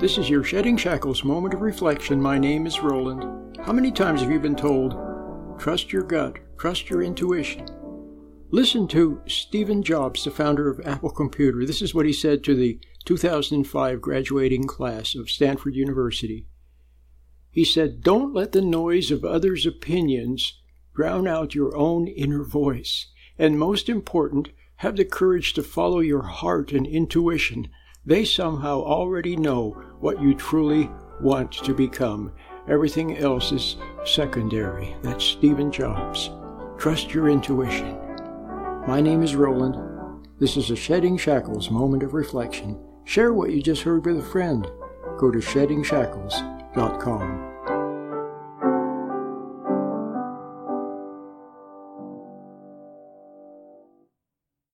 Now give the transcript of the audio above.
This is your Shedding Shackles moment of reflection. My name is Roland. How many times have you been told, trust your gut, trust your intuition? Listen to Stephen Jobs, the founder of Apple Computer. This is what he said to the 2005 graduating class of Stanford University. He said, "Don't let the noise of others' opinions drown out your own inner voice. And most important, have the courage to follow your heart and intuition. They somehow already know what you truly want to become. Everything else is secondary." That's Stephen Jobs. Trust your intuition. My name is Roland. This is a Shedding Shackles moment of reflection. Share what you just heard with a friend. Go to sheddingshackles.com.